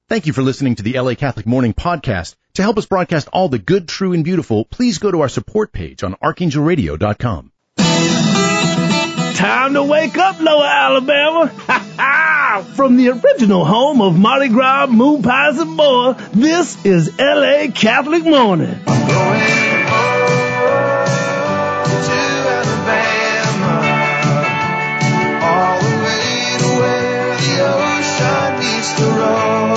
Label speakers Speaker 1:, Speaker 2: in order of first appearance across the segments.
Speaker 1: Thank you for listening to the LA Catholic Morning Podcast. To help us broadcast all the good, true, and beautiful, please go to our support page on archangelradio.com.
Speaker 2: Time to wake up, Lower Alabama. From the original home of Mardi Gras, moon pies, and more, this is LA Catholic Morning.
Speaker 3: I'm going home to Alabama, all the way to where the ocean meets the road.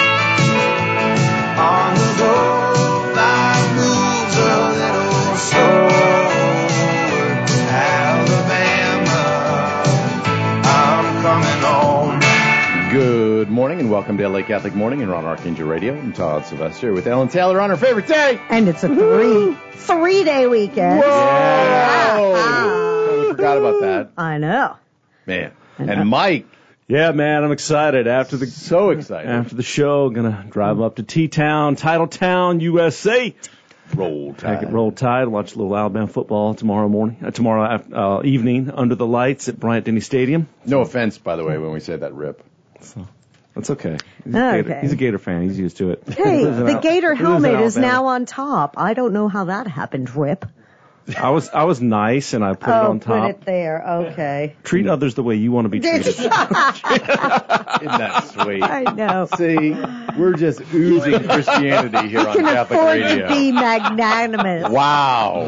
Speaker 3: On the boat, life moves a little slower. Alabama, I'm coming home.
Speaker 4: Good morning and welcome to LA Catholic Morning and on Archangel Radio. I'm Todd Sylvester with Ellen Taylor on her favorite day.
Speaker 5: And it's a three-day weekend.
Speaker 4: Whoa! Totally forgot about that.
Speaker 5: I know.
Speaker 4: Man. And Mike.
Speaker 2: Yeah, man, I'm excited.
Speaker 4: So excited.
Speaker 2: After the show, gonna drive up to T-Town, Titletown, USA.
Speaker 4: Roll Tide.
Speaker 2: Take it, Roll Tide. Watch a little Alabama football tomorrow evening under the lights at Bryant-Denny Stadium.
Speaker 4: No offense, by the way, when we said that rip.
Speaker 2: So, that's okay.
Speaker 5: Okay.
Speaker 2: He's a Gator fan. He's used to it.
Speaker 5: Hey, the Gator helmet is now on top. I don't know how that happened, Rip.
Speaker 2: I was nice, and I put it on top.
Speaker 5: Put it there. Okay.
Speaker 2: Treat others the way you want to be treated.
Speaker 4: Isn't that sweet?
Speaker 5: I know.
Speaker 4: See, we're just oozing Christianity here on
Speaker 5: Can
Speaker 4: Catholic
Speaker 5: afford
Speaker 4: Radio.
Speaker 5: to be magnanimous.
Speaker 4: Wow.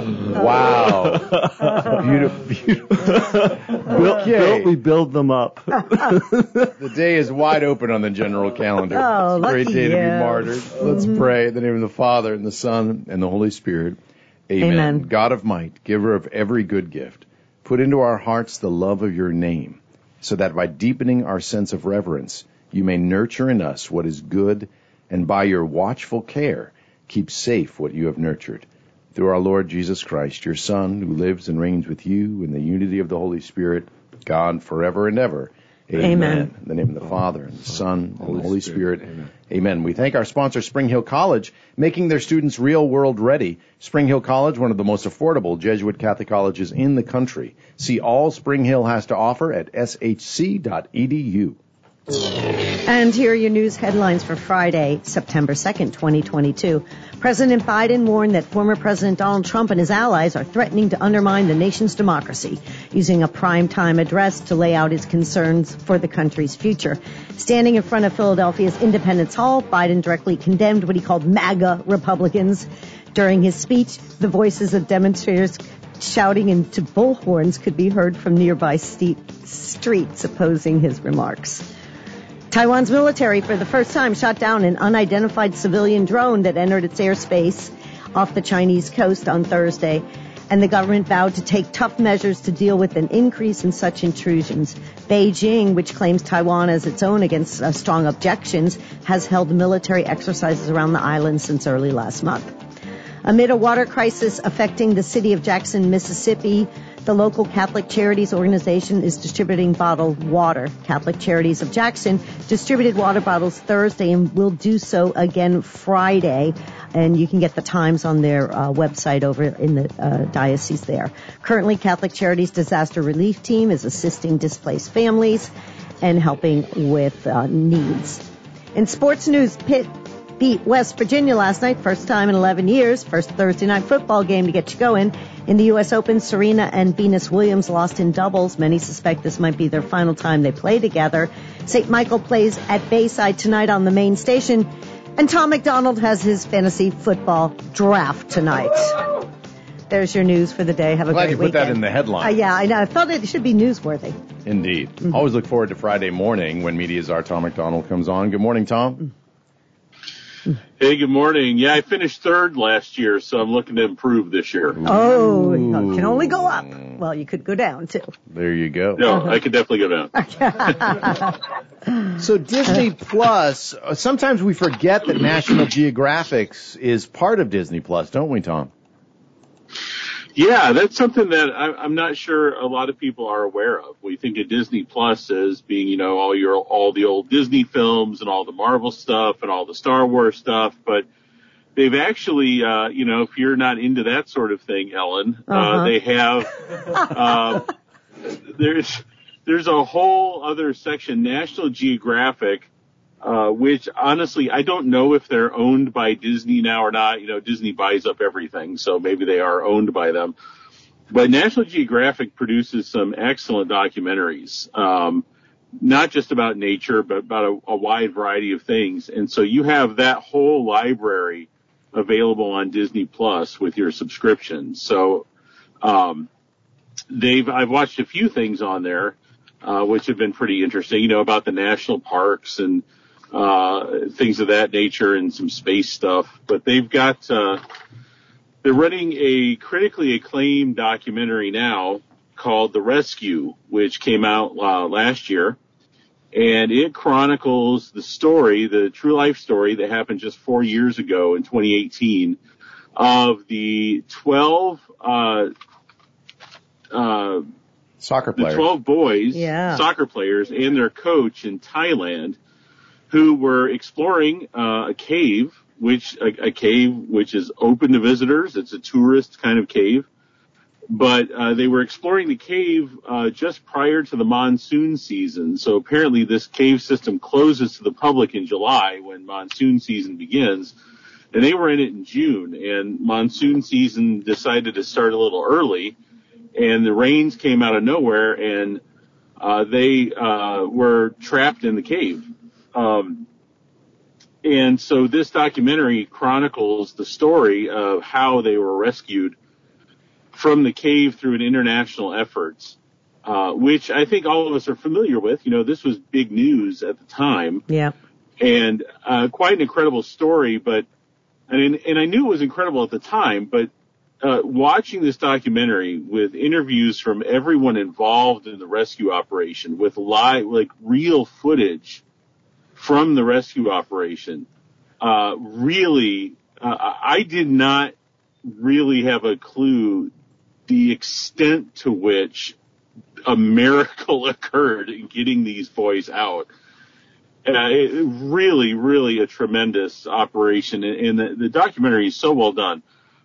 Speaker 4: Beautiful.
Speaker 2: We build them up.
Speaker 4: The day is wide open on the general calendar.
Speaker 5: Oh,
Speaker 4: it's a great
Speaker 5: lucky
Speaker 4: day to be
Speaker 5: you.
Speaker 4: martyred. Let's pray in the name of the Father, and the Son, and the Holy Spirit. Amen. God of might, giver of every good gift, put into our hearts the love of your name, so that by deepening our sense of reverence, you may nurture in us what is good, and by your watchful care, keep safe what you have nurtured. Through our Lord Jesus Christ, your Son, who lives and reigns with you in the unity of the Holy Spirit, God forever and ever.
Speaker 5: Amen.
Speaker 4: In the name of the Father, and the Son, and the Holy Spirit. Amen. We thank our sponsor, Spring Hill College, making their students real-world ready. Spring Hill College, one of the most affordable Jesuit Catholic colleges in the country. See all Spring Hill has to offer at shc.edu.
Speaker 5: And here are your news headlines for Friday, September 2nd, 2022. President Biden warned that former President Donald Trump and his allies are threatening to undermine the nation's democracy, using a primetime address to lay out his concerns for the country's future. Standing in front of Philadelphia's Independence Hall, Biden directly condemned what he called MAGA Republicans. During his speech, the voices of demonstrators shouting into bullhorns could be heard from nearby streets opposing his remarks. Taiwan's military, for the first time, shot down an unidentified civilian drone that entered its airspace off the Chinese coast on Thursday, and the government vowed to take tough measures to deal with an increase in such intrusions. Beijing, which claims Taiwan as its own against strong objections, has held military exercises around the island since early last month. Amid a water crisis affecting the city of Jackson, Mississippi, the local Catholic Charities organization is distributing bottled water. Catholic Charities of Jackson distributed water bottles Thursday and will do so again Friday. And you can get the times on their website over in the diocese there. Currently, Catholic Charities Disaster Relief Team is assisting displaced families and helping with needs. In sports news, Pitt beat West Virginia last night, first time in 11 years, first Thursday night football game to get you going. In the U.S. Open, Serena and Venus Williams lost in doubles. Many suspect this might be their final time they play together. St. Michael plays at Bayside tonight on the main station. And Tom McDonald has his fantasy football draft tonight. There's your news for the day. Have a
Speaker 4: Glad
Speaker 5: great
Speaker 4: you put
Speaker 5: weekend.
Speaker 4: that in the headline.
Speaker 5: Yeah, I know. I thought it should be newsworthy.
Speaker 4: Indeed. Always look forward to Friday morning when media czar Tom McDonald comes on. Good morning, Tom.
Speaker 6: Hey, good morning. Yeah, I finished third last year, so I'm looking to improve this year.
Speaker 5: Oh, you can only go up. Well, you could go down, too.
Speaker 4: There you go.
Speaker 6: No, I could definitely go down.
Speaker 4: So Disney Plus, sometimes we forget that National Geographic is part of Disney Plus, don't we, Tom?
Speaker 6: Yeah, that's something that I'm not sure a lot of people are aware of. We think of Disney Plus as being, you know, all the old Disney films and all the Marvel stuff and all the Star Wars stuff, but they've actually, you know, if you're not into that sort of thing, Ellen, they have, there's a whole other section, National Geographic, which honestly, I don't know if they're owned by Disney now or not. You know, Disney buys up everything, so maybe they are owned by them. But National Geographic produces some excellent documentaries, not just about nature, but about a wide variety of things. And so you have that whole library available on Disney Plus with your subscription. So, I've watched a few things on there, which have been pretty interesting, you know, about the national parks and, things of that nature and some space stuff. But they've got, they're running a critically acclaimed documentary now called The Rescue, which came out last year. And it chronicles the story, the true life story that happened just 4 years ago in 2018 of the 12
Speaker 4: soccer players.
Speaker 6: The 12 boys, soccer players, and their coach in Thailand who were exploring a cave which is open to visitors. It's a tourist kind of cave. But they were exploring the cave just prior to the monsoon season. So apparently this cave system closes to the public in July when monsoon season begins. And they were in it in June. And monsoon season decided to start a little early. And the rains came out of nowhere. And they were trapped in the cave. And so this documentary chronicles the story of how they were rescued from the cave through an international efforts, which I think all of us are familiar with. You know, this was big news at the time.
Speaker 5: Yeah.
Speaker 6: And quite an incredible story, but and I knew it was incredible at the time, but watching this documentary with interviews from everyone involved in the rescue operation with real footage from the rescue operation, really, I did not really have a clue the extent to which a miracle occurred in getting these boys out. Really, really a tremendous operation, and the documentary is so well done.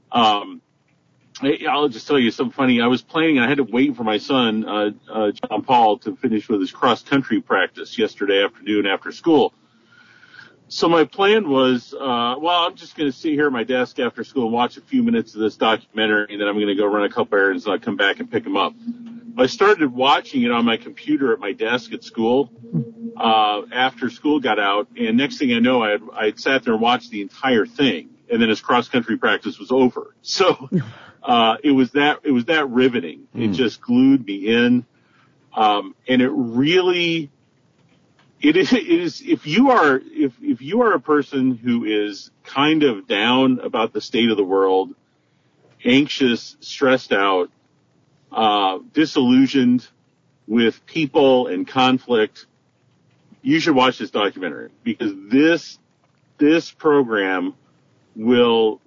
Speaker 6: I'll just tell you something funny. I was planning, I had to wait for my son, John Paul, to finish with his cross-country practice yesterday afternoon after school. So my plan was, I'm just going to sit here at my desk after school and watch a few minutes of this documentary, and then I'm going to go run a couple errands, and I'll come back and pick them up. I started watching it on my computer at my desk at school after school got out, and next thing I know, I had sat there and watched the entire thing, and then his cross-country practice was over. So it was that riveting. It just glued me in, and it really... It is, if you are a person who is kind of down about the state of the world, anxious, stressed out, disillusioned with people and conflict, you should watch this documentary, because this program will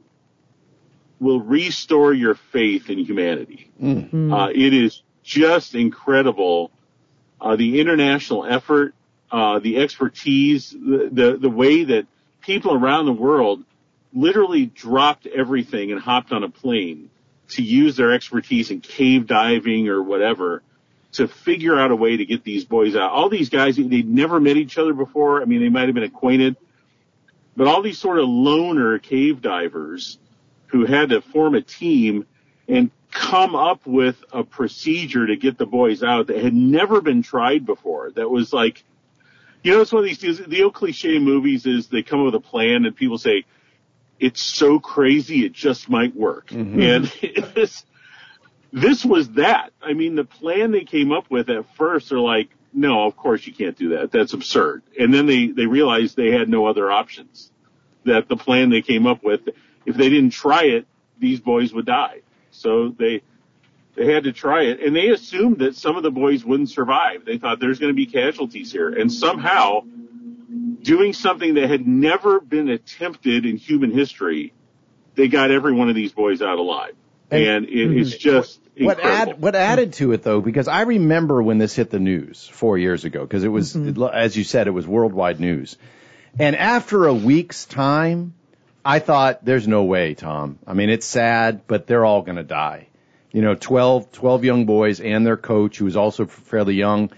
Speaker 6: restore your faith in humanity. It is just incredible. The international effort, the expertise, the way that people around the world literally dropped everything and hopped on a plane to use their expertise in cave diving or whatever to figure out a way to get these boys out. All these guys, they'd never met each other before. I mean, they might have been acquainted, but all these sort of loner cave divers who had to form a team and come up with a procedure to get the boys out that had never been tried before. That was like, you know, it's one of these things, the old cliche movies is they come up with a plan and people say, it's so crazy, it just might work. Mm-hmm. And this was that. I mean, the plan they came up with at first are like, no, of course you can't do that. That's absurd. And then they realized they had no other options, that the plan they came up with, if they didn't try it, these boys would die. So they had to try it, and they assumed that some of the boys wouldn't survive. They thought there's going to be casualties here. And somehow, doing something that had never been attempted in human history, they got every one of these boys out alive. And it's just incredible.
Speaker 4: What added to it, though, because I remember when this hit the news 4 years ago, because it was, as you said, it was worldwide news. And after a week's time, I thought, there's no way, Tom. I mean, it's sad, but they're all going to die. You know, 12 young boys and their coach, who was also fairly young.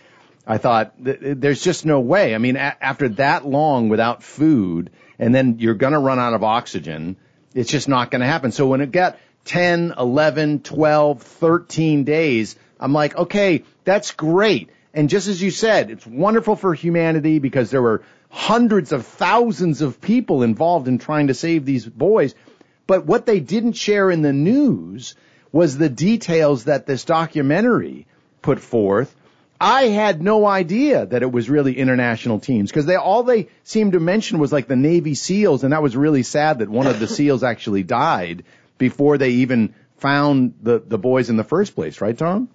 Speaker 4: I thought, there's just no way. I mean, after that long without food, and then you're going to run out of oxygen, it's just not going to happen. So when it got 10, 11, 12, 13 days, I'm like, okay, that's great. And just as you said, it's wonderful for humanity because there were hundreds of thousands of people involved in trying to save these boys. But what they didn't share in the news was the details that this documentary put forth. I had no idea that it was really international teams because all they seemed to mention was like the Navy SEALs, and that was really sad that one of the SEALs actually died before they even found the boys in the first place, right, Tom?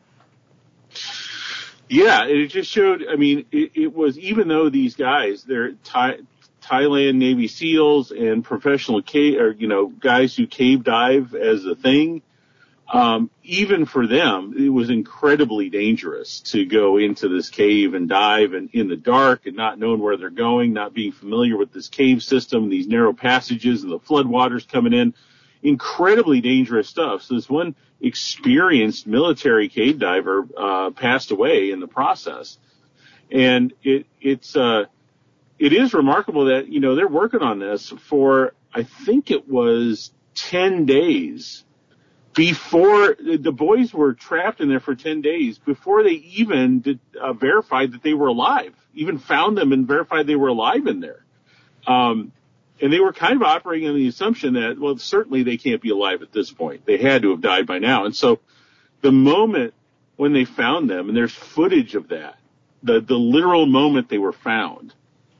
Speaker 6: Yeah, it just showed, I mean, it was, even though these guys, they're Thailand Navy SEALs and professional guys who cave dive as a thing, even for them, it was incredibly dangerous to go into this cave and dive and in the dark and not knowing where they're going, not being familiar with this cave system, these narrow passages and the floodwaters coming in. Incredibly dangerous stuff. So this one experienced military cave diver passed away in the process. And it is remarkable that, they're working on this for, I think it was 10 days before the boys were trapped in there for 10 days before they even verified that they were alive, even found them and verified they were alive in there. And they were kind of operating on the assumption that, well, certainly they can't be alive at this point. They had to have died by now. And so the moment when they found them, and there's footage of that, the literal moment they were found,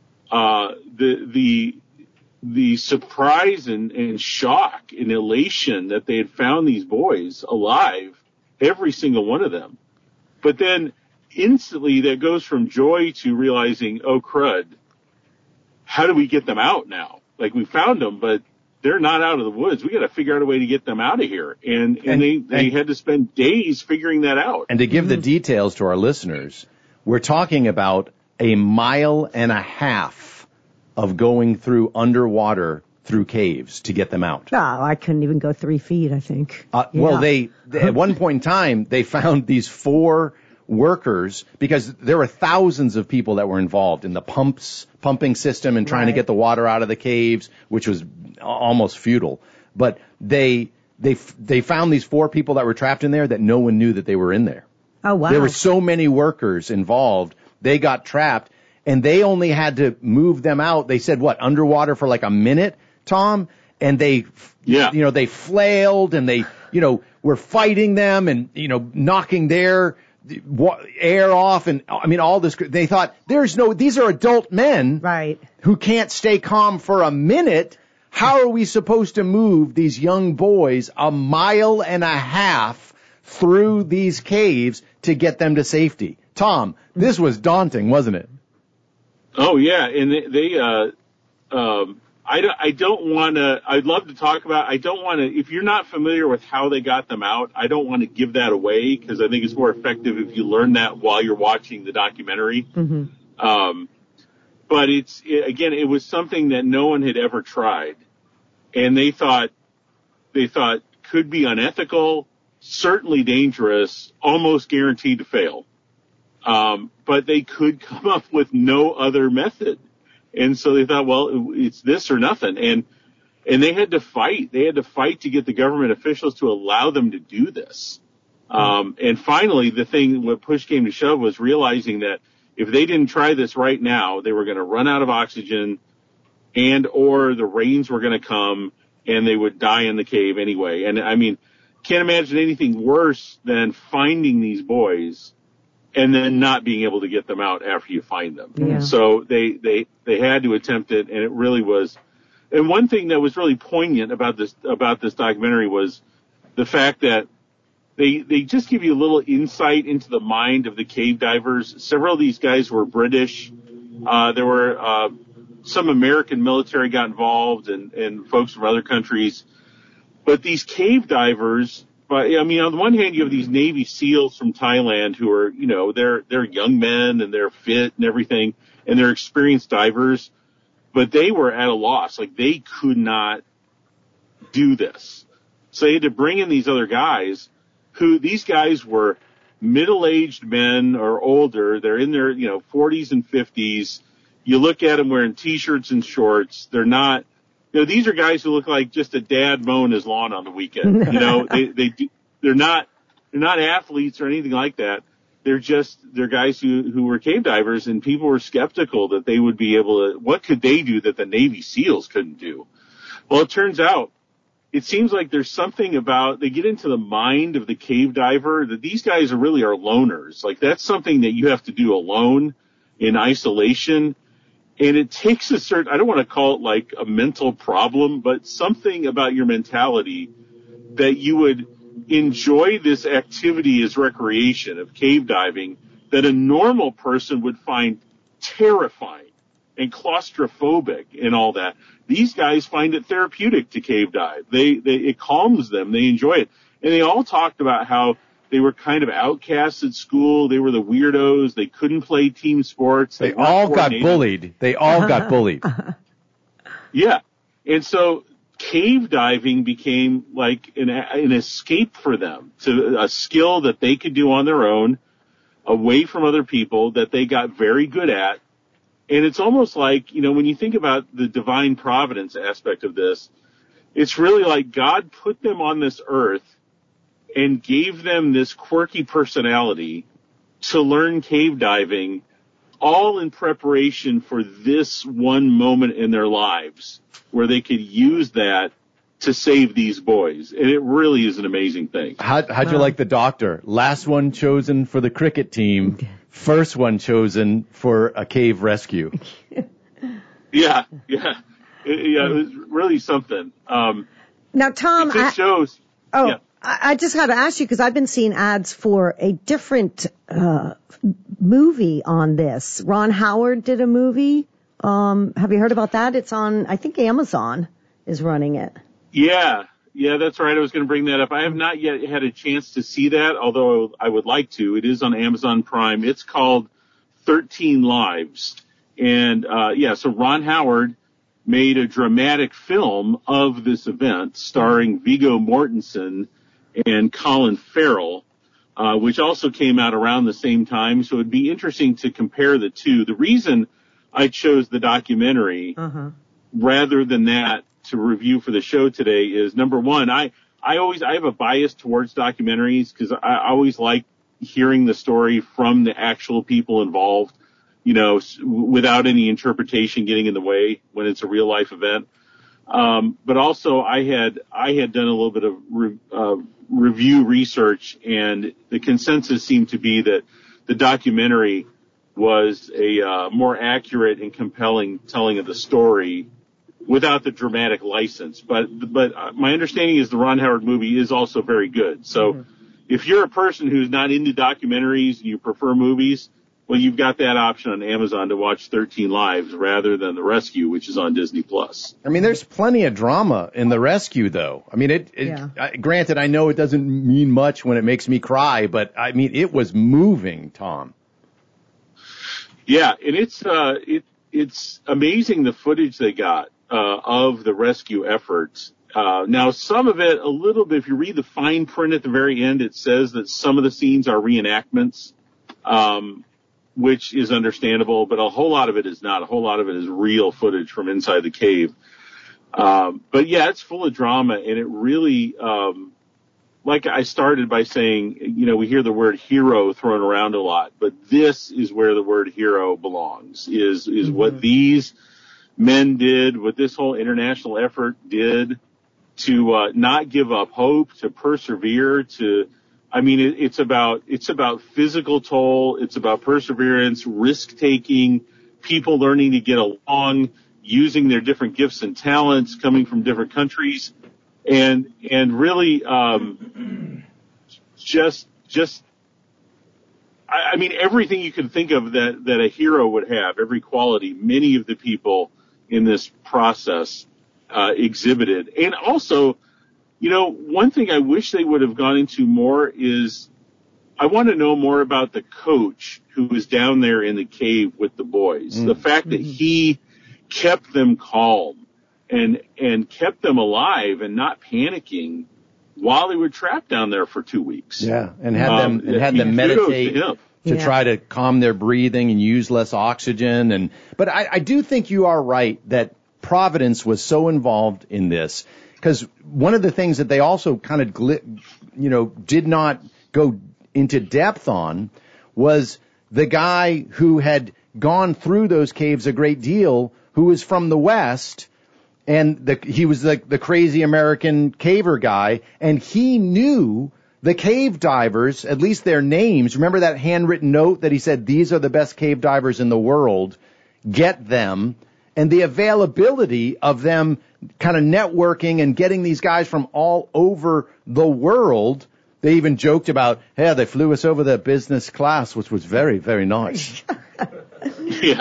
Speaker 6: the surprise and shock and elation that they had found these boys alive, every single one of them. But then instantly that goes from joy to realizing, oh, crud, how do we get them out now? Like, we found them, but they're not out of the woods. We got to figure out a way to get them out of here. And they had to spend days figuring that out.
Speaker 4: And to give the details to our listeners, we're talking about 1.5 miles of going through underwater through caves to get them out.
Speaker 5: Oh, I couldn't even go 3 feet, I think.
Speaker 4: Well, they at one point in time, they found these 4 workers, because there were thousands of people that were involved in the pumping system and trying to get the water out of the caves, which was almost futile. But they found these 4 people that were trapped in there that no one knew that they were in there.
Speaker 5: Oh, wow.
Speaker 4: There were so many workers involved. They got trapped, and they only had to move them out. They said, underwater for like a minute, Tom? And they flailed, and they, were fighting them and, knocking their air off, and I mean all this. They thought these are adult men,
Speaker 5: right,
Speaker 4: who can't stay calm for a minute. How are we supposed to move these young boys 1.5 miles through these caves to get them to safety? Tom, this was daunting, wasn't it?
Speaker 6: Oh yeah, and I don't want to. I'd love to talk about. I don't want to. If you're not familiar with how they got them out, I don't want to give that away, because I think it's more effective if you learn that while you're watching the documentary. Mm-hmm. But it was something that no one had ever tried, and they thought could be unethical, certainly dangerous, almost guaranteed to fail. But they could come up with no other method. And so they thought, well, it's this or nothing. And they had to fight. They had to fight to get the government officials to allow them to do this. And finally, what push came to shove was realizing that if they didn't try this right now, they were going to run out of oxygen, or the rains were going to come and they would die in the cave anyway. And I mean, can't imagine anything worse than finding these boys and then not being able to get them out after you find them. Yeah. So they had to attempt it, and it really was. And one thing that was really poignant about this documentary was the fact that they just give you a little insight into the mind of the cave divers. Several of these guys were British. There were some American military got involved, and folks from other countries. But these cave divers, I mean, on the one hand, you have these Navy SEALs from Thailand who are, they're young men and they're fit and everything, and they're experienced divers, but they were at a loss. Like, they could not do this. So they had to bring in these other guys these guys were middle-aged men or older. They're in their, 40s and 50s. You look at them wearing T-shirts and shorts. They're not, these are guys who look like just a dad mowing his lawn on the weekend. They're not athletes or anything like that. They're guys who were cave divers, and people were skeptical that they would be able to, what could they do that the Navy SEALs couldn't do? Well, it turns out, it seems like there's something about, they get into the mind of the cave diver that these guys are loners. Like, that's something that you have to do alone in isolation. And it takes a certain, I don't want to call it like a mental problem, but something about your mentality that you would enjoy this activity as recreation of cave diving that a normal person would find terrifying and claustrophobic and all that. These guys find it therapeutic to cave dive. It calms them. They enjoy it. And they all talked about how they were kind of outcasts at school. They were the weirdos. They couldn't play team sports.
Speaker 4: They all got bullied.
Speaker 6: Yeah. And so cave diving became like an escape for them, to a skill that they could do on their own, away from other people, that they got very good at. And it's almost like, when you think about the divine providence aspect of this, it's really like God put them on this earth and gave them this quirky personality to learn cave diving, all in preparation for this one moment in their lives where they could use that to save these boys. And it really is an amazing thing.
Speaker 4: How'd you like the doctor? Last one chosen for the cricket team, first one chosen for a cave rescue.
Speaker 6: Yeah. It was really something.
Speaker 5: Now, Tom,
Speaker 6: it shows.
Speaker 5: Oh, yeah. I just got to ask you, because I've been seeing ads for a different movie on this. Ron Howard did a movie. Have you heard about that? It's on, I think Amazon is running it.
Speaker 6: Yeah, that's right. I was going to bring that up. I have not yet had a chance to see that, although I would like to. It is on Amazon Prime. It's called 13 Lives. And, so Ron Howard made a dramatic film of this event starring Viggo Mortensen and Colin Farrell, which also came out around the same time. So it'd be interesting to compare the two. The reason I chose the documentary rather than that to review for the show today is, number one, I have a bias towards documentaries because I always like hearing the story from the actual people involved, without any interpretation getting in the way when it's a real life event. But also I had done a little bit of review research, and the consensus seemed to be that the documentary was a more accurate and compelling telling of the story without the dramatic license. But my understanding is the Ron Howard movie is also very good. So if you're a person who's not into documentaries and you prefer movies, well, you've got that option on Amazon to watch 13 Lives rather than The Rescue, which is on Disney+.
Speaker 4: I mean, there's plenty of drama in The Rescue, though. I mean, granted, I know it doesn't mean much when it makes me cry, but I mean, it was moving, Tom.
Speaker 6: Yeah, and it's amazing the footage they got of the rescue efforts. Now, some of it, a little bit, if you read the fine print at the very end, it says that some of the scenes are reenactments, which is understandable, but a whole lot of it is not. A whole lot of it is real footage from inside the cave. But yeah, it's full of drama, and it really, like I started by saying, we hear the word hero thrown around a lot, but this is where the word hero belongs, is what these men did, what this whole international effort did to not give up hope, to persevere, it's about physical toll, it's about perseverance, risk-taking, people learning to get along, using their different gifts and talents, coming from different countries, and really everything you can think of that a hero would have, every quality, many of the people in this process exhibited. And also, one thing I wish they would have gone into more is I want to know more about the coach who was down there in the cave with the boys. The fact that he kept them calm and kept them alive and not panicking while they were trapped down there for 2 weeks.
Speaker 4: Yeah, and had them meditate to try to calm their breathing and use less oxygen. But I do think you are right that Providence was so involved in this, because one of the things that they also kind of did not go into depth on was the guy who had gone through those caves a great deal, who was from the West, and he was the crazy American caver guy, and he knew the cave divers, at least their names. Remember that handwritten note that he said, these are the best cave divers in the world, get them, and the availability of them kind of networking and getting these guys from all over the world. They even joked about, hey, they flew us over the business class, which was very, very nice.
Speaker 6: Yeah.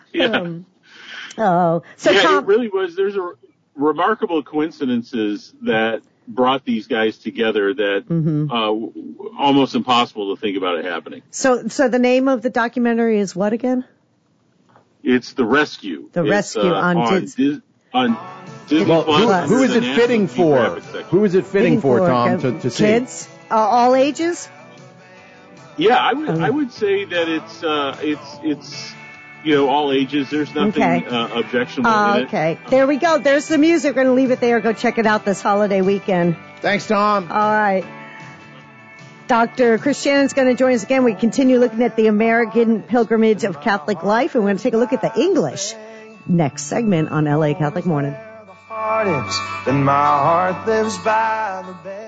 Speaker 5: So
Speaker 6: it really was. There's a remarkable coincidences that brought these guys together that almost impossible to think about it happening.
Speaker 5: So the name of the documentary is what again?
Speaker 6: It's The Rescue.
Speaker 5: Rescue on Disney
Speaker 4: Plus. Who is it fitting for? Who is it fitting for, Tom, to see?
Speaker 5: Kids? All ages?
Speaker 6: Yeah, I would say that it's all ages. There's nothing objectionable in it.
Speaker 5: Okay. There we go. There's the music. We're going to leave it there. Go check it out this holiday weekend.
Speaker 4: Thanks, Tom.
Speaker 5: All right. Dr. Chris Shannon's going to join us again. We continue looking at the American pilgrimage of Catholic life, and we're going to take a look at the English next segment on LA Catholic Morning.
Speaker 3: Then my heart lives by the bed.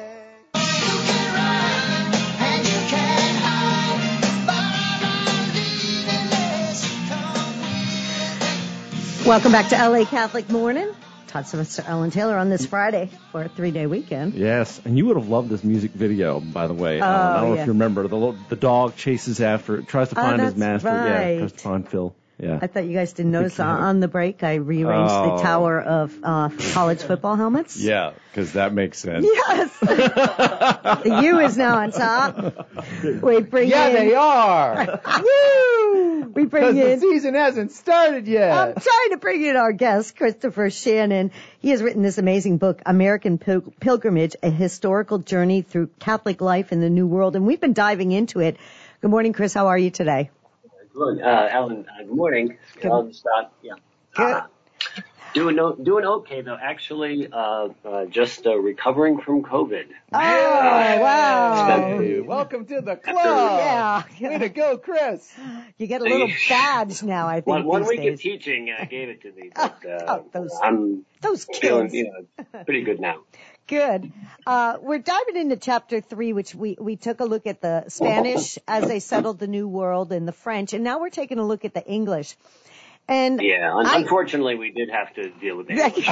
Speaker 5: Welcome back to LA Catholic Morning. Todd Sylvester, Ellen Taylor on this Friday for a 3-day weekend.
Speaker 7: Yes, and you would have loved this music video, by the way. I don't know if you remember. The dog chases after it, tries to find his master.
Speaker 5: Right.
Speaker 7: Yeah, tries to find Phil. Yeah.
Speaker 5: I thought you guys didn't notice on the break I rearranged the tower of college football helmets.
Speaker 4: Yeah, because that makes sense.
Speaker 5: Yes. The U is now on top. We bring in...
Speaker 4: they are.
Speaker 5: Woo! We bring in...
Speaker 4: the season hasn't started yet.
Speaker 5: I'm trying to bring in our guest, Christopher Shannon. He has written this amazing book, American Pilgrimage, A Historical Journey Through Catholic Life in the New World. And we've been diving into it. Good morning, Chris. How are you today?
Speaker 8: Good, Alan. Good morning.
Speaker 5: Good.
Speaker 8: Good. Doing okay though. Actually, just recovering from COVID.
Speaker 5: Oh, wow!
Speaker 4: Hey, welcome to the club.
Speaker 5: Yeah.
Speaker 4: Way to go, Chris.
Speaker 5: You get a little badge now, I think.
Speaker 8: One
Speaker 5: these
Speaker 8: week
Speaker 5: days.
Speaker 8: of teaching gave it to me, but
Speaker 5: those kids.
Speaker 8: Feeling, pretty good now.
Speaker 5: Good. We're diving into chapter 3, which we took a look at the Spanish as they settled the New World and the French, and now we're taking a look at the English. And
Speaker 8: unfortunately, we did have to deal with English.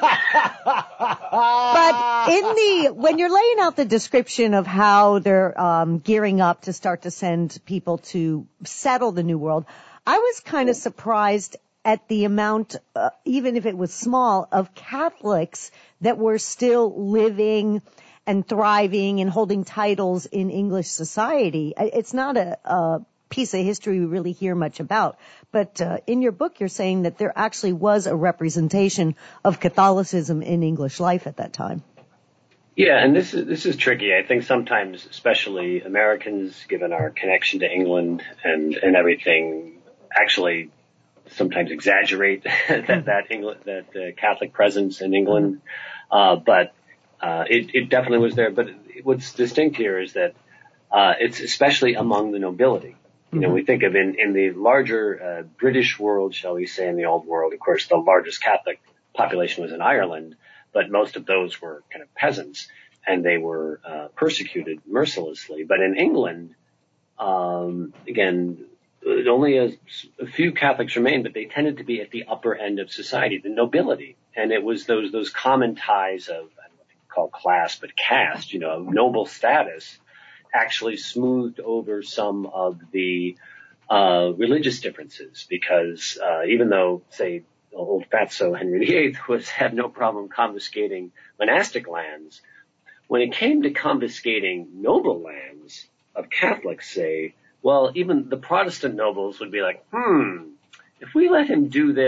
Speaker 5: But when you're laying out the description of how they're gearing up to start to send people to settle the New World, I was kind of surprised at the amount, even if it was small, of Catholics that were still living and thriving and holding titles in English society. It's not a piece of history we really hear much about. But in your book, you're saying that there actually was a representation of Catholicism in English life at that time.
Speaker 8: Yeah, and this is tricky. I think sometimes, especially Americans, given our connection to England and everything, actually sometimes exaggerate that Catholic presence in England. But it definitely was there. But what's distinct here is that it's especially among the nobility. You know, we think of in the larger British world, shall we say, in the old world, of course, the largest Catholic population was in Ireland, but most of those were kind of peasants, and they were persecuted mercilessly. But in England, again, only a few Catholics remained, but they tended to be at the upper end of society, the nobility. And it was those common ties of, I don't know if you call class, but caste, you know, noble status, actually smoothed over some of the religious differences, because even though, say, old fatso Henry VIII had no problem confiscating monastic lands, when it came to confiscating noble lands of Catholics, even the Protestant nobles would be like, if we let him do this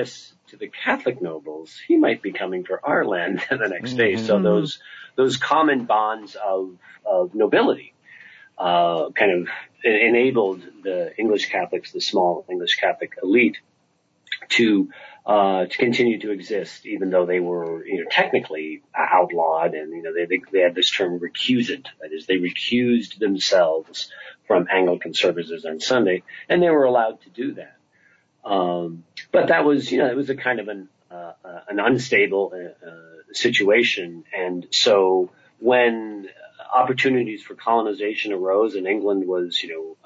Speaker 8: to the Catholic nobles, he might be coming for our land the next day. So those common bonds of nobility, kind of enabled the English Catholics, the small English Catholic elite, to continue to exist, even though they were, technically outlawed, and they had this term recusant. That is, they recused themselves from Anglican services on Sunday, and they were allowed to do that. But that was, it was a kind of an unstable situation, and so when opportunities for colonization arose, and England was,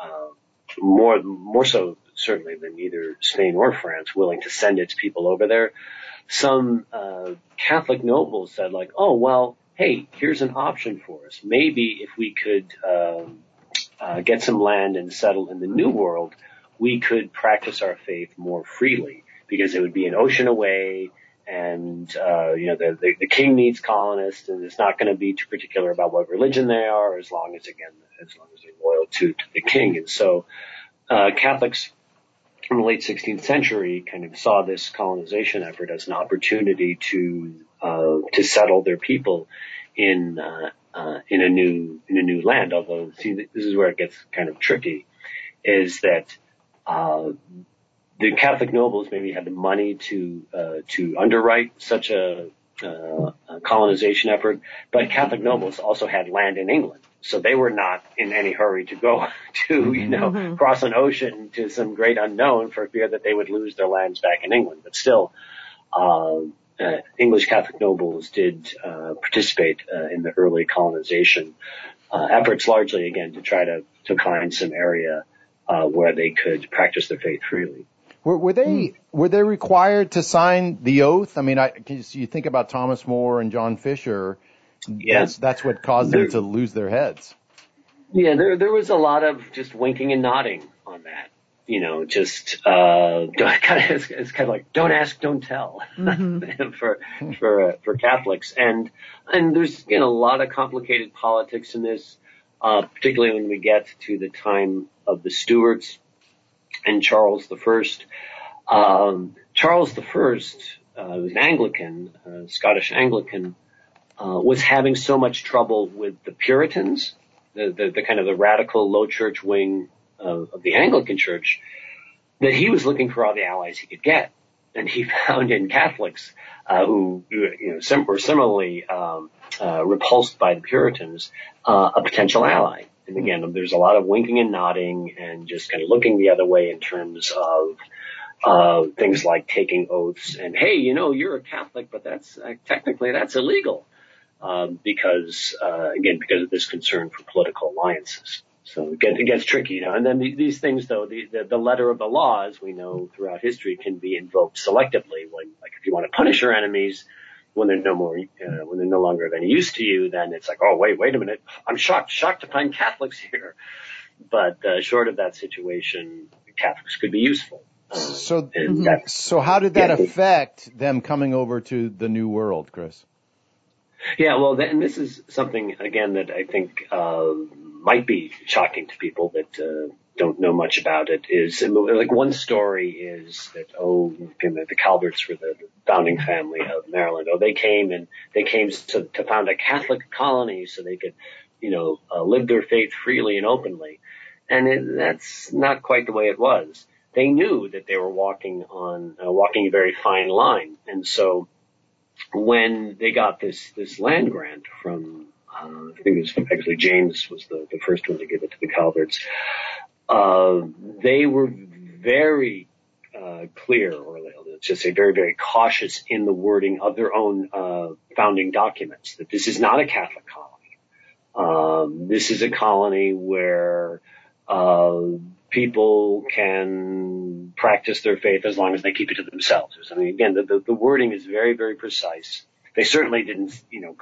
Speaker 8: more so certainly than either Spain or France willing to send its people over there, some Catholic nobles said, like, oh, well, hey, here's an option for us. Maybe if we could get some land and settle in the New World, we could practice our faith more freely, because it would be an ocean away, and the king needs colonists, and it's not going to be too particular about what religion they are, as long as they're loyal to the king. And so Catholics in the late 16th century kind of saw this colonization effort as an opportunity to settle their people in a new land. Although, see, this is where it gets kind of tricky, is that the Catholic nobles maybe had the money to underwrite such a colonization effort, but Catholic nobles also had land in England. So they were not in any hurry to go to, cross an ocean to some great unknown for fear that they would lose their lands back in England. But still, English Catholic nobles did participate in the early colonization efforts, largely, again, to try to find some area where they could practice their faith freely.
Speaker 4: Were they required to sign the oath? I mean, you think about Thomas More and John Fisher.
Speaker 8: Yeah.
Speaker 4: That's what caused them to lose their heads.
Speaker 8: Yeah, there was a lot of just winking and nodding on that. Just it's kind of like don't ask, don't tell for Catholics, and there's a lot of complicated politics in this, particularly when we get to the time of the Stuarts and Charles I. Charles I was an Anglican, Scottish Anglican. Was having so much trouble with the Puritans, the kind of the radical low church wing of the Anglican Church, that he was looking for all the allies he could get, and he found in Catholics who were similarly repulsed by the Puritans a potential ally. And again, there's a lot of winking and nodding and just kind of looking the other way in terms of things like taking oaths and, hey, you're a Catholic, but that's technically that's illegal. Because of this concern for political alliances. So it gets tricky, And then these things, though, the letter of the law, as we know throughout history, can be invoked selectively. Like if you want to punish your enemies when they're when they're no longer of any use to you, then it's like, oh, wait a minute. I'm shocked to find Catholics here. But short of that situation, Catholics could be useful.
Speaker 4: So how did that affect them coming over to the New World, Chris?
Speaker 8: Yeah, well, and this is something, again, that I think might be shocking to people that don't know much about it, is like one story is that, the Calverts were the founding family of Maryland. They came to found a Catholic colony so they could, live their faith freely and openly. And that's not quite the way it was. They knew that they were walking a very fine line. And so when they got this land grant from, I think it was actually James was the first one to give it to the Calverts, they were very clear, or let's just say very, very cautious in the wording of their own founding documents, that this is not a Catholic colony. This is a colony where people can practice their faith as long as they keep it to themselves. I mean, again, the wording is very, very precise. They certainly didn't,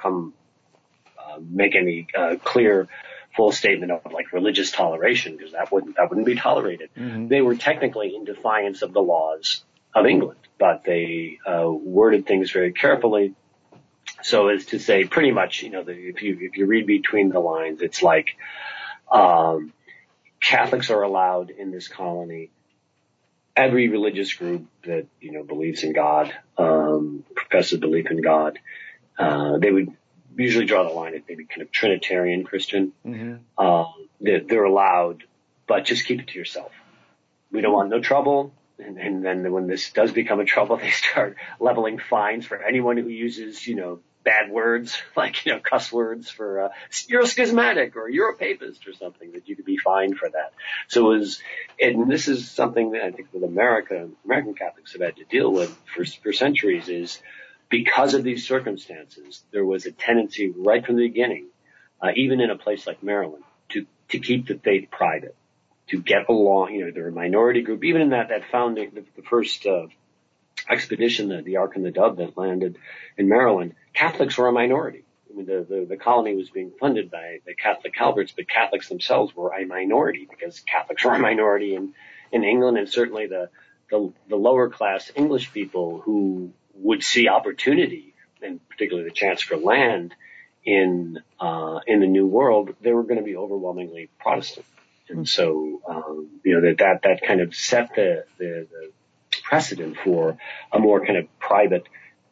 Speaker 8: make any clear, full statement of like religious toleration, because that wouldn't be tolerated. Mm-hmm. They were technically in defiance of the laws of England, but they worded things very carefully, so as to say pretty much, if you read between the lines, it's like Catholics are allowed in this colony every religious group that, believes in God, professes belief in God, they would usually draw the line at maybe kind of Trinitarian Christian. They're allowed, but just keep it to yourself. We don't want no trouble. And then when this does become a trouble, they start leveling fines for anyone who uses, bad words, like, cuss words for, you're a schismatic or you're a papist or something, that you could be fined for that. So and this is something that I think with American Catholics have had to deal with for centuries, is because of these circumstances, there was a tendency right from the beginning, even in a place like Maryland, to keep the faith private, to get along, they're a minority group. Even in that founding, the first expedition, the Ark and the Dove that landed in Maryland, Catholics were a minority. I mean, the colony was being funded by the Catholic Calverts, but Catholics themselves were a minority, because Catholics were a minority in England, and certainly the lower class English people who would see opportunity, and particularly the chance for land in the New World, they were going to be overwhelmingly Protestant. And so, that kind of set the precedent for a more kind of private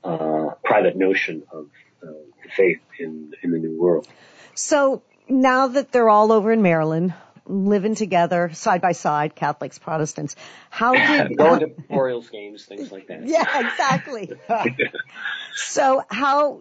Speaker 8: notion of the faith in the New World.
Speaker 5: So now that they're all over in Maryland, living together side by side, Catholics, Protestants, how did
Speaker 8: going to Orioles games, things like that?
Speaker 5: Yeah, exactly. So how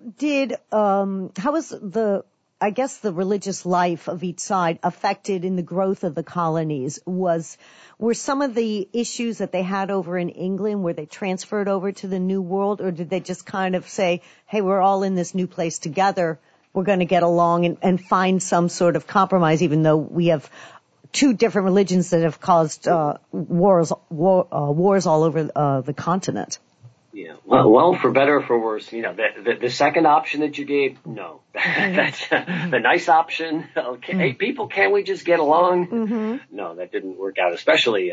Speaker 5: was the religious life of each side affected in the growth of the colonies? Were some of the issues that they had over in England, were they transferred over to the New World, or did they just kind of say, hey, we're all in this new place together, we're going to get along and find some sort of compromise, even though we have two different religions that have caused wars all over the continent?
Speaker 8: Yeah. Well, for better or for worse, the second option that you gave, no. That's the nice option. Okay, hey, people, can we just get along? Mm-hmm. No, that didn't work out, especially,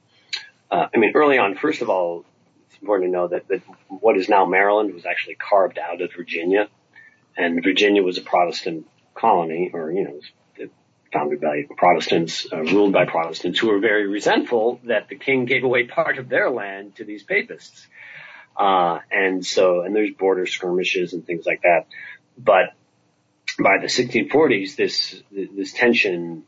Speaker 8: early on. First of all, it's important to know that what is now Maryland was actually carved out of Virginia, and Virginia was a Protestant colony, or, founded by Protestants, ruled by Protestants, who were very resentful that the king gave away part of their land to these papists. And there's border skirmishes and things like that. But by the 1640s, this tension,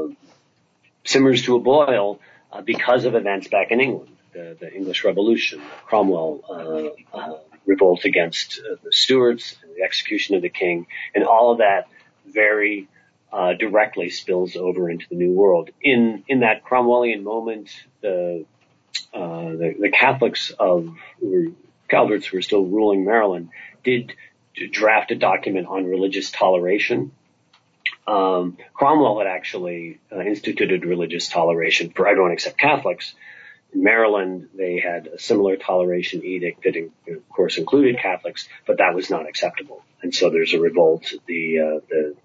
Speaker 8: simmers to a boil, because of events back in England, the English Revolution, Cromwell, revolt against the Stuarts, and the execution of the king, and all of that very, directly spills over into the New World. In that Cromwellian moment, the Catholics Calverts who were still ruling Maryland did draft a document on religious toleration. Cromwell had actually instituted religious toleration for everyone except Catholics. In Maryland, they had a similar toleration edict that, of course, included Catholics, but that was not acceptable. And so there's a revolt. The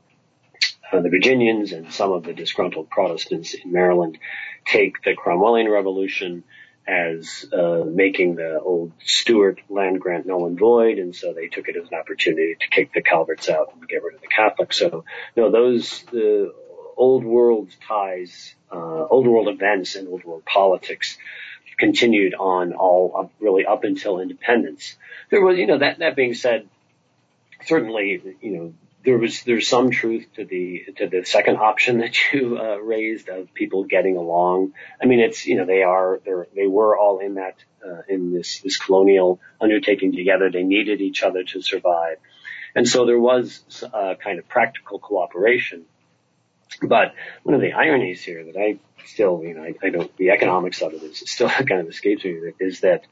Speaker 8: Virginians and some of the disgruntled Protestants in Maryland take the Cromwellian Revolution as making the old Stuart land grant null and void, and so they took it as an opportunity to kick the Calverts out and get rid of the Catholics. So, the old world ties, old world events and old world politics continued on really up until independence. There was, that being said, certainly, there's some truth to the second option that you raised of people getting along. I mean, it's they were all in that in this colonial undertaking together. They needed each other to survive, and so there was kind of practical cooperation. But one of the ironies here that I still, I don't, the economics of it still kind of escapes me, is that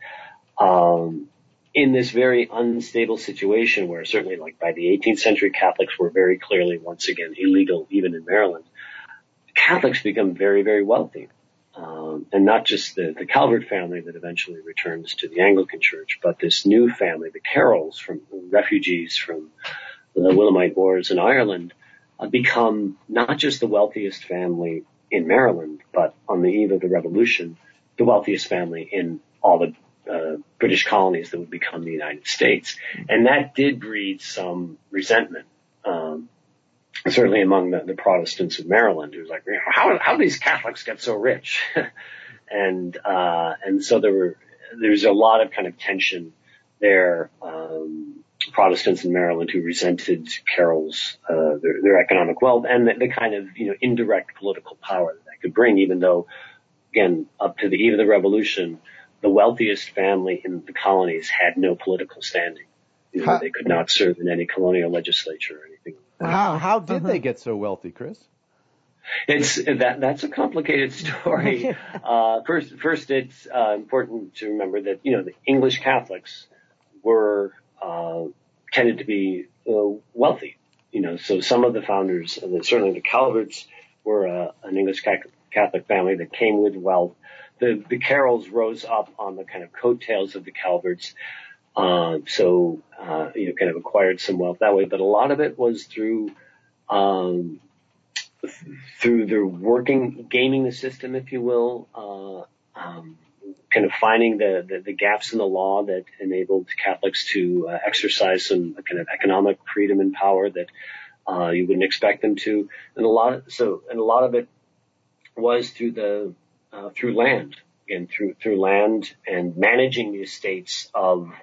Speaker 8: in this very unstable situation where certainly like by the 18th century Catholics were very clearly once again illegal even in Maryland, Catholics become very, very wealthy. And not just the Calvert family that eventually returns to the Anglican Church, but this new family, the Carrolls, from refugees from the Williamite Wars in Ireland, become not just the wealthiest family in Maryland, but on the eve of the Revolution, the wealthiest family in all the British colonies that would become the United States. And that did breed some resentment, certainly among the Protestants of Maryland, who's like, how do these Catholics get so rich? and so there's a lot of kind of tension there. Protestants in Maryland who resented Carroll's, their economic wealth and the kind of, indirect political power that could bring, even though, again, up to the eve of the Revolution, the wealthiest family in the colonies had no political standing. They could not serve in any colonial legislature or anything.
Speaker 4: How did they get so wealthy, Chris?
Speaker 8: That's a complicated story. First, it's important to remember that the English Catholics were tended to be wealthy. So some of the founders, certainly the Calverts, were an English Catholic family that came with wealth. The Carrolls rose up on the kind of coattails of the Calverts, kind of acquired some wealth that way. But a lot of it was through their gaming the system, if you will, kind of finding the gaps in the law that enabled Catholics to exercise some kind of economic freedom and power that you wouldn't expect them to, and a lot of it was through land, again through land and managing the estates of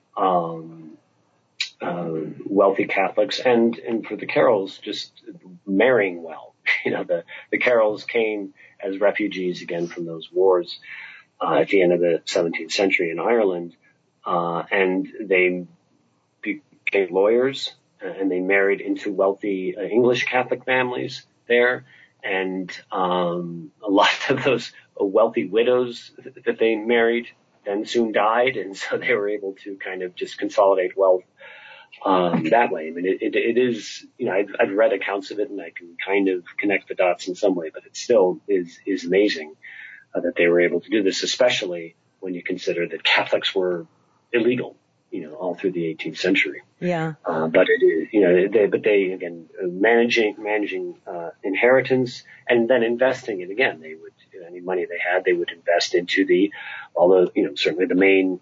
Speaker 8: wealthy Catholics, and for the Carrolls, just marrying well. The Carrolls came as refugees again from those wars at the end of the 17th century in Ireland, and they became lawyers, and they married into wealthy English Catholic families there, and a lot of those wealthy widows that they married then soon died, and so they were able to kind of just consolidate wealth that way. I mean, it is, I've read accounts of it, and I can kind of connect the dots in some way, but it still is amazing that they were able to do this, especially when you consider that Catholics were illegal, all through the 18th century.
Speaker 5: Yeah.
Speaker 8: But it is, they again, managing inheritance and then investing it again. They would, any money they had, they would invest into certainly the main,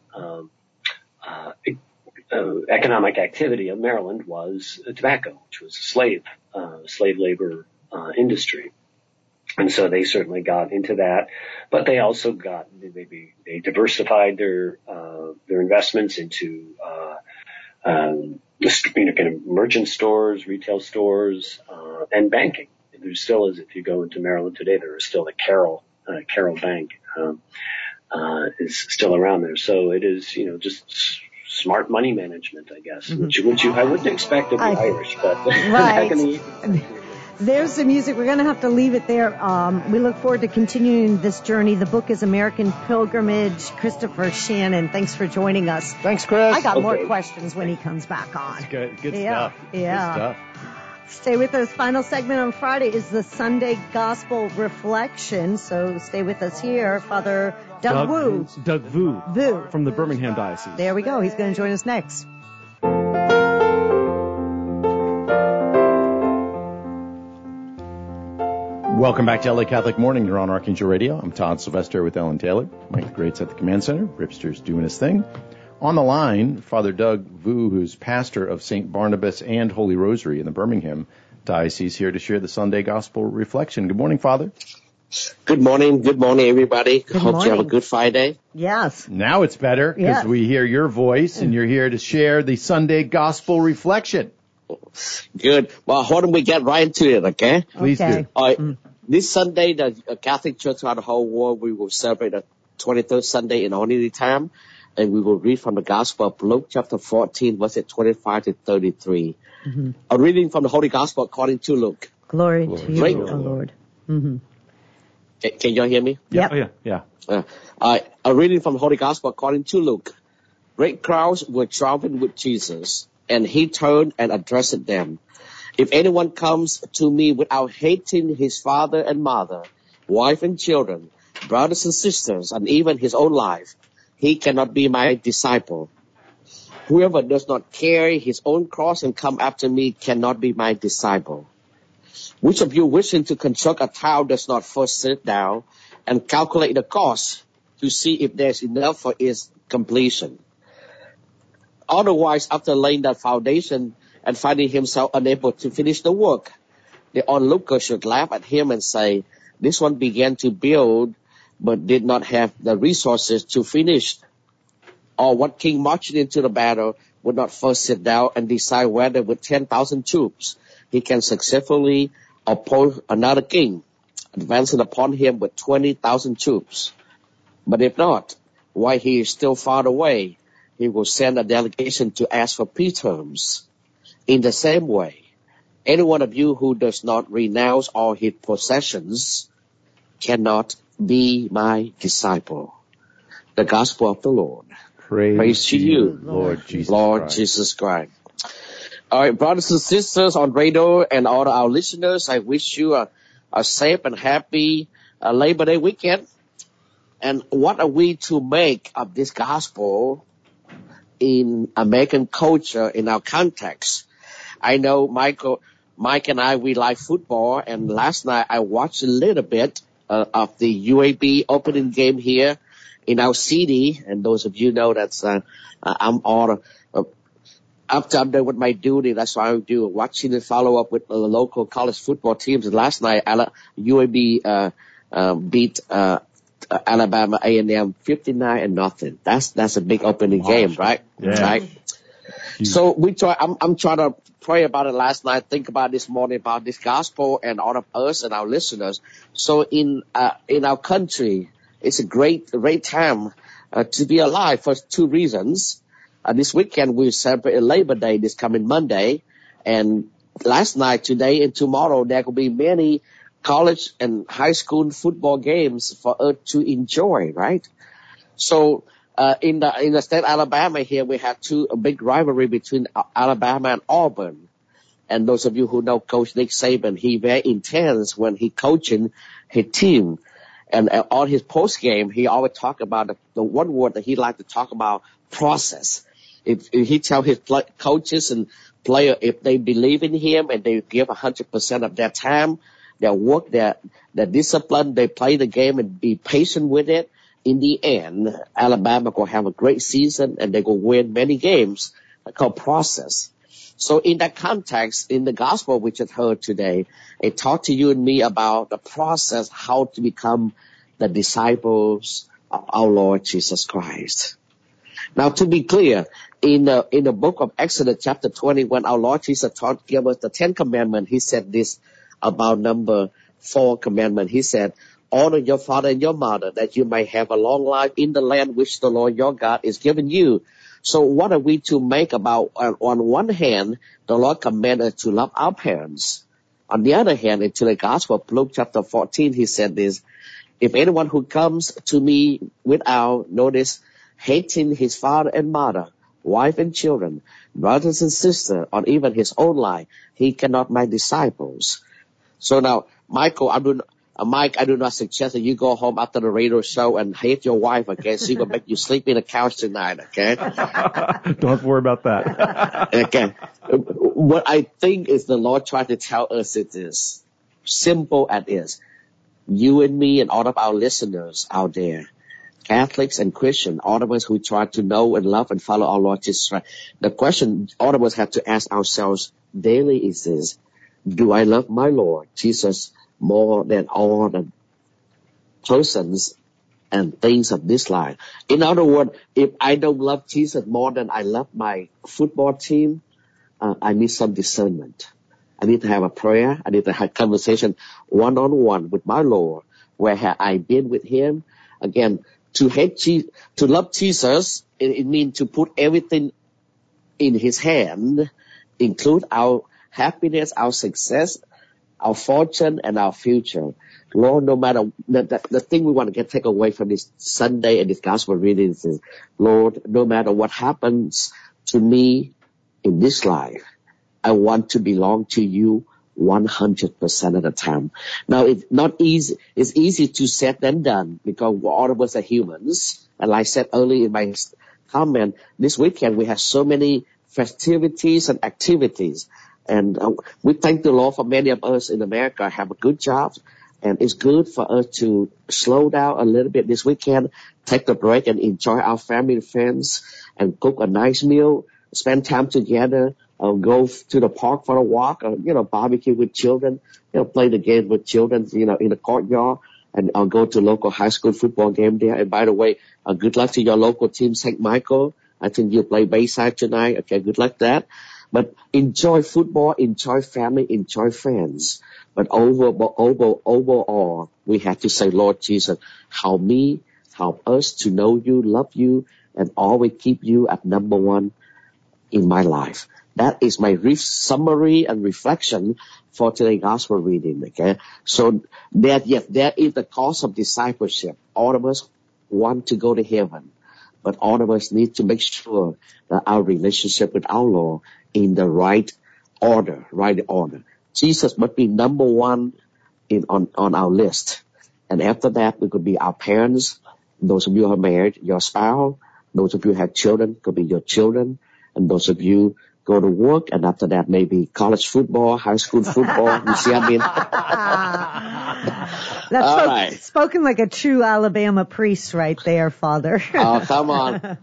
Speaker 8: economic activity of Maryland was tobacco, which was a slave labor, industry. And so they certainly got into that, but they also they diversified their investments into, kind of merchant stores, retail stores, and banking. There still is, if you go into Maryland today, there is still the Carroll Bank, is still around there. So it is, just smart money management, I guess, which I wouldn't expect of the Irish, but
Speaker 5: right. There's the music. We're going to have to leave it there. We look forward to continuing this journey. The book is American Pilgrimage. Christopher Shannon, thanks for joining us.
Speaker 4: Thanks, Chris.
Speaker 5: I got more questions when he comes back on.
Speaker 7: That's good. Good
Speaker 5: stuff.
Speaker 7: Yeah.
Speaker 5: Good stuff. Stay with us. Final segment on Friday is the Sunday Gospel Reflection. So stay with us here. Father Doug Vu.
Speaker 7: Doug Vu. From the Birmingham Diocese.
Speaker 5: There we go. He's going to join us next.
Speaker 4: Welcome back to LA Catholic Morning. You're on Archangel Radio. I'm Todd Sylvester with Ellen Taylor. Mike the Great's at the command center. Ripster's doing his thing. On the line, Father Doug Vu, who's pastor of St. Barnabas and Holy Rosary in the Birmingham Diocese, here to share the Sunday Gospel Reflection. Good morning, Father.
Speaker 9: Good morning. Good morning, everybody. Hope you have a good Friday.
Speaker 5: Yes.
Speaker 4: Now it's better because we hear your voice and you're here to share the Sunday Gospel Reflection.
Speaker 9: Good. Well, why don't we get right into it, okay?
Speaker 4: Please do.
Speaker 9: All right. This Sunday, the Catholic Church throughout the whole world, we will celebrate the 23rd Sunday in Ordinary Time, and we will read from the Gospel of Luke, chapter 14, verses 25 to 33. Mm-hmm. A reading from the Holy Gospel according to Luke.
Speaker 5: Glory to you, O Lord. Mm-hmm.
Speaker 9: Can y'all hear me?
Speaker 5: Yep.
Speaker 7: Oh, yeah.
Speaker 9: A reading from the Holy Gospel according to Luke. Great crowds were traveling with Jesus, and he turned and addressed them. If anyone comes to me without hating his father and mother, wife and children, brothers and sisters, and even his own life, he cannot be my disciple. Whoever does not carry his own cross and come after me cannot be my disciple. Which of you wishing to construct a tower does not first sit down and calculate the cost to see if there's enough for its completion? Otherwise, after laying that foundation and finding himself unable to finish the work, the onlooker should laugh at him and say, this one began to build but did not have the resources to finish? Or what king marching into the battle would not first sit down and decide whether with 10,000 troops he can successfully oppose another king, advancing upon him with 20,000 troops? But if not, while he is still far away, he will send a delegation to ask for peace terms. In the same way, any one of you who does not renounce all his possessions cannot be my disciple. The gospel of the Lord. Praise to you,
Speaker 4: Lord Jesus
Speaker 9: Christ. Jesus Christ. All right, brothers and sisters on radio and all our listeners, I wish you a safe and happy Labor Day weekend. And what are we to make of this gospel in American culture, in our context? I know Mike and I, we like football, and last night I watched a little bit of the UAB opening game here in our city. And those of you know that I'm all after I'm done with my duty, that's what I do, watching and follow up with the local college football teams. And last night, UAB beat Alabama A&M 59-0. That's a big opening game, right?
Speaker 7: Yeah.
Speaker 9: Right. So I'm trying to pray about it last night, think about this morning about this gospel and all of us and our listeners. So in our country, it's a great time to be alive for two reasons. This weekend we celebrate Labor Day this coming Monday, and last night, today, and tomorrow there will be many college and high school football games for us to enjoy, right? So in the state of Alabama here, we have a big rivalry between Alabama and Auburn. And those of you who know Coach Nick Saban, he very intense when he coaching his team. And on his post game, he always talk about the one word that he like to talk about: process. If he tell his coaches and players, if they believe in him and they give 100% of their time, their work, their discipline, they play the game and be patient with it, in the end, Alabama will have a great season and they will win many games. Called process. So in that context, in the gospel we just heard today, it talked to you and me about the process, how to become the disciples of our Lord Jesus Christ. Now, to be clear, in the book of Exodus chapter 20, when our Lord Jesus gave us the 10 commandments, he said this about number 4 commandment. He said, honor your father and your mother, that you may have a long life in the land which the Lord your God is giving you. So what are we to make about, on one hand, the Lord commanded us to love our parents. On the other hand, into the gospel of Luke chapter 14, he said this: if anyone who comes to me without, notice, hating his father and mother, wife and children, brothers and sisters, or even his own life, he cannot make disciples. So now, Mike, I do not suggest that you go home after the radio show and hate your wife, okay? She will make you sleep in the couch tonight, okay?
Speaker 7: Don't have to worry about that.
Speaker 9: Okay. What I think is the Lord trying to tell us it is simple as is. You and me and all of our listeners out there, Catholics and Christians, all of us who try to know and love and follow our Lord Jesus Christ. The question all of us have to ask ourselves daily is this: do I love my Lord Jesus more than all the persons and things of this life? In other words, if I don't love Jesus more than I love my football team, I need some discernment. I need to have a prayer. I need to have conversation one-on-one with my Lord. Where have I been with him? Again, to love Jesus, it means to put everything in his hand, include our happiness, our success, our fortune, and our future. Lord, no matter the thing we want to take away from this Sunday and this gospel reading is, Lord, no matter what happens to me in this life, I want to belong to you 100% of the time. Now, it's not easy. It's easy to said than done because all of us are humans. And like I said earlier in my comment, this weekend we have so many festivities and activities. And we thank the Lord for many of us in America have a good job. And it's good for us to slow down a little bit this weekend, take a break and enjoy our family and friends and cook a nice meal, spend time together, go to the park for a walk, or, barbecue with children, play the game with children, in the courtyard. and I'll go to local high school football game there. And by the way, good luck to your local team, St. Michael. I think you play Bayside tonight. Okay, good luck that. But enjoy football, enjoy family, enjoy friends. But overall, we have to say, Lord Jesus, help us to know you, love you, and always keep you at number one in my life. That is my summary and reflection for today's gospel reading, okay? So there is the cost of discipleship. All of us want to go to heaven, but all of us need to make sure that our relationship with our Lord in the right order. Jesus must be number one on our list. And after that, it could be our parents. Those of you who are married, your spouse. Those of you who have children, could be your children. And those of you go to work, and after that, maybe college football, high school football. You see what I mean?
Speaker 5: That's spoken like a true Alabama priest right there, Father.
Speaker 9: Oh, come on.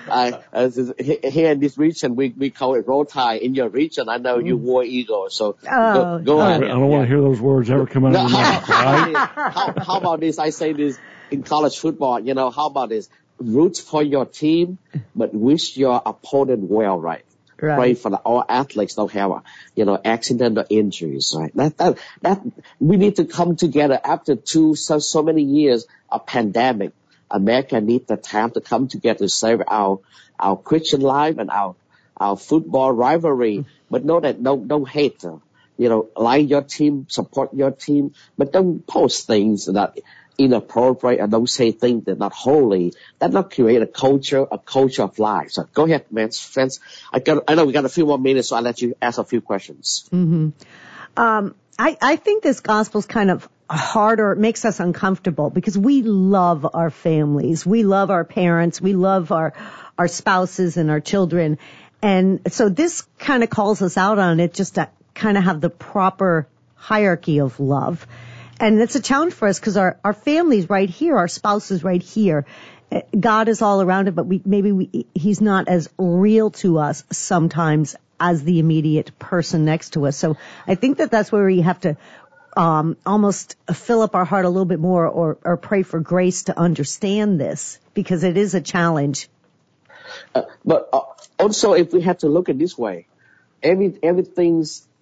Speaker 9: Here in this region, we call it roll tide. In your region, I know you War Eagle, so go ahead.
Speaker 7: I don't want to hear those words ever come out of your mouth, right?
Speaker 9: How about this? I say this in college football, how about this? Root for your team, but wish your opponent well, right? Pray for all athletes don't have, accident or injuries, right? That we need to come together after so many years of pandemic. America needs the time to come together to save our Christian life and our football rivalry. But know that don't hate them. Like your team, support your team, but don't post things that inappropriate and don't say things that are not holy. That not create a culture of life. So go ahead, man, friends. I know we got a few more minutes, so I'll let you ask a few questions.
Speaker 5: Mm-hmm. I think this gospel's kind of harder. It makes us uncomfortable because we love our families. We love our parents. We love our spouses and our children. And so this kind of calls us out on it just to kind of have the proper hierarchy of love. And it's a challenge for us because our family's right here, our spouse is right here. God is all around it, but he's not as real to us sometimes as the immediate person next to us. So I think that's where we have to almost fill up our heart a little bit more or pray for grace to understand this because it is a challenge.
Speaker 9: But also, if we have to look at this way, everything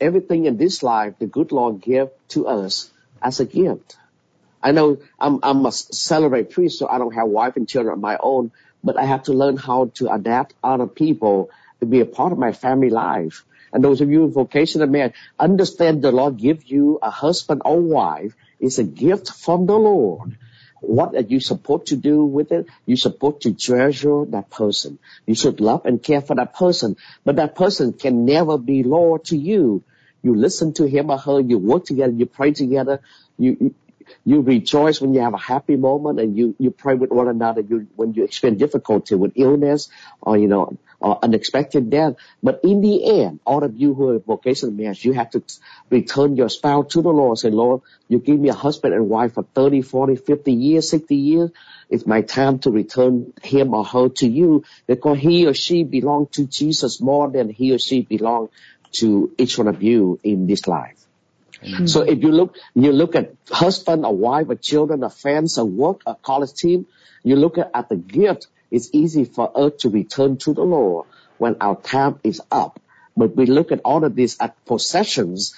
Speaker 9: in this life, the good Lord gave to us as a gift. I know I'm a celebrate priest, so I don't have wife and children of my own, but I have to learn how to adapt other people to be a part of my family life. And those of you in vocational marriage, understand the Lord give you a husband or wife is a gift from the Lord. What are you supposed to do with it? You're supposed to treasure that person. You should love and care for that person, but that person can never be Lord to you. You listen to him or her, you work together, you pray together, you rejoice when you have a happy moment, and you pray with one another when you experience difficulty with illness or unexpected death. But in the end, all of you who are vocational marriage, you have to return your spouse to the Lord. Say, Lord, you give me a husband and wife for 30, 40, 50 years, 60 years. It's my time to return him or her to you, because he or she belong to Jesus more than he or she belong to each one of you in this life. Mm-hmm. So if you look at husband or wife or children or friends or work or college team, you look at the gift. It's easy for us to return to the Lord when our time is up. But we look at all of these as possessions.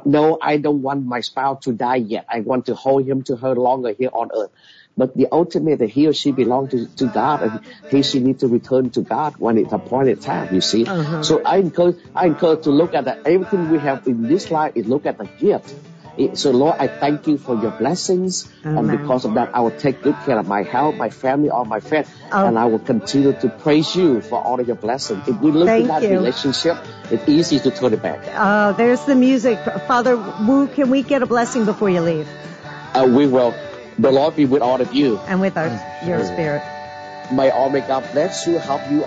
Speaker 9: I don't want my spouse to die yet. I want to hold him to her longer here on earth. But the ultimate, he or she belongs to God, and she needs to return to God when it's appointed time, you see. Uh-huh. So I encourage to look at that. Everything we have in this life is look at the gift. So Lord, I thank you for your blessings. Amen. And because of that, I will take good care of my health, my family, all my friends. And I will continue to praise you for all of your blessings. If we look at that relationship, it's easy to turn it back.
Speaker 5: There's the music. Father Wu, can we get a blessing before you leave?
Speaker 9: We will. The Lord be with all of you.
Speaker 5: And with your spirit.
Speaker 9: May Almighty God bless you, help you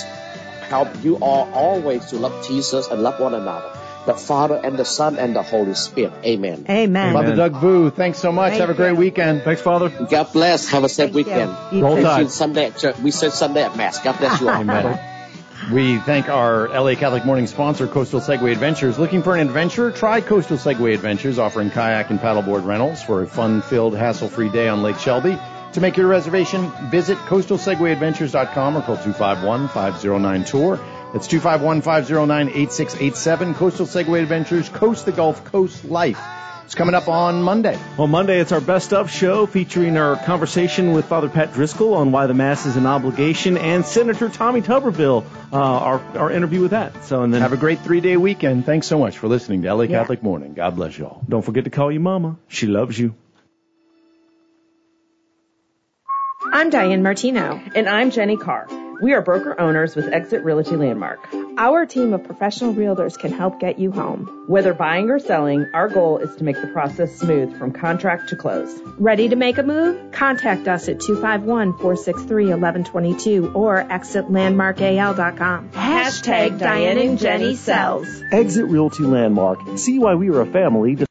Speaker 9: all always to love Jesus and love one another. The Father and the Son and the Holy Spirit. Amen.
Speaker 5: Amen.
Speaker 4: Father Doug Vu, thanks so much. Have a great weekend.
Speaker 7: Thanks, Father.
Speaker 9: God bless. Have a safe weekend.
Speaker 7: Roll Tide.
Speaker 9: We said Sunday at Mass. God bless you all.
Speaker 7: Amen.
Speaker 4: We thank our LA Catholic Morning sponsor, Coastal Segway Adventures. Looking for an adventure? Try Coastal Segway Adventures, offering kayak and paddleboard rentals for a fun-filled, hassle-free day on Lake Shelby. To make your reservation, visit coastalsegwayadventures.com or call 251-509-TOUR. That's 251-509-8687. Coastal Segway Adventures, Coast the Gulf, Coast Life. It's coming up on Monday.
Speaker 7: On Monday, it's our Best Of show featuring our conversation with Father Pat Driscoll on why the Mass is an obligation, and Senator Tommy Tuberville, our interview with that. So, and then
Speaker 4: have a great 3-day weekend. Thanks so much for listening to LA Catholic Morning. God bless you all.
Speaker 7: Don't forget to call your mama. She loves you.
Speaker 10: I'm Diane Martino.
Speaker 11: And I'm Jenny Carr. We are broker owners with Exit Realty Landmark.
Speaker 10: Our team of professional realtors can help get you home.
Speaker 11: Whether buying or selling, our goal is to make the process smooth from contract to close.
Speaker 10: Ready to make a move? Contact us at 251-463-1122 or exitlandmarkal.com.
Speaker 11: # Diane and Jenny sells.
Speaker 7: Exit Realty Landmark. See why we are a family.